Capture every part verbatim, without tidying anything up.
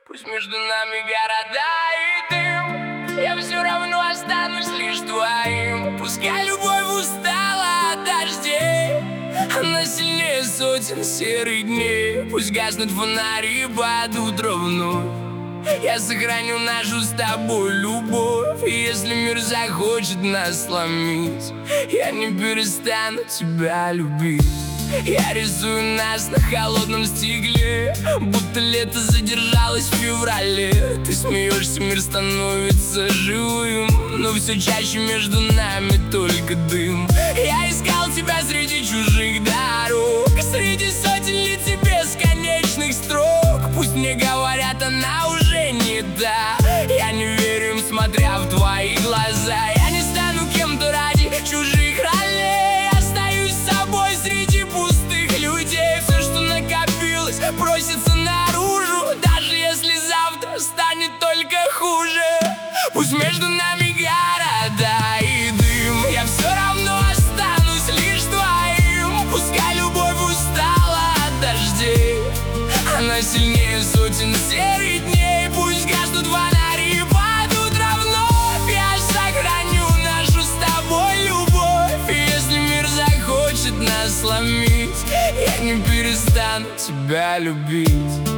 Пусть между нами города и дым, я все равно останусь лишь твоим. Пускай любовь устала от дождей, она сильнее сотен серых дней. Пусть гаснут фонари под утро вновь, я сохраню нашу с тобой любовь. И если мир захочет нас сломить, я не перестану тебя любить. Я рисую нас на холодном стекле, будто лето задержалось в феврале. Ты смеешься, мир становится живым, но все чаще между нами только дым. Я искал тебя среди чужих дорог, среди сотен лиц и бесконечных строк. Пусть мне говорят, она уже не та, я не верю им, смотря в твои глаза. Я не стану кем-то ради чужих ролей, остаюсь собой среди пустых людей. Все, что накопилось, просится наружу, даже если завтра станет только хуже. Пусть между нами города и дым, я все равно останусь лишь твоим. Пускай любовь устала от дождей, она сильнее сотен серых дней. Пусть гаснут фонари под утро вновь, я сохраню нашу с тобой любовь. И если мир захочет нас сломить, я не перестану тебя любить.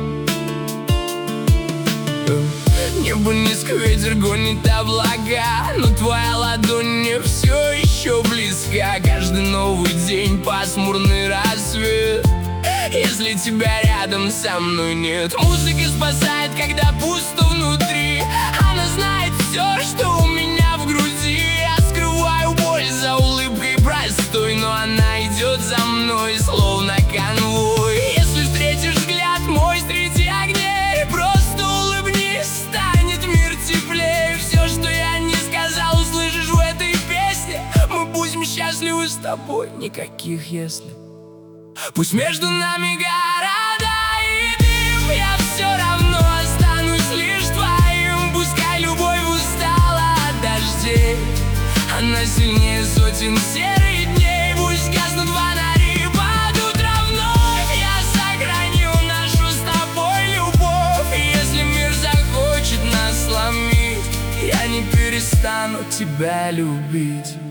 Небо низко, ветер гонит облака, но твоя ладонь мне все еще близка. Каждый новый день пасмурный рассвет, если тебя рядом со мной нет. Музыка спасает, когда пусто внутри, она знает все, что у меня в груди. Я скрываю боль за улыбкой простой, но она идет за мной, словно конвой. Если встретишь взгляд мой среди огней, просто улыбнись, станет мир теплее. Все, что я не сказал, услышишь в этой песне. Мы будем счастливы с тобой, никаких если. Пусть между нами города и дым, я все равно останусь лишь твоим. Пускай любовь устала от дождей, она сильнее сотен серых дней. Пусть гаснут фонари под утро вновь, я сохраню нашу с тобой любовь. И если мир захочет нас сломить, я не перестану тебя любить.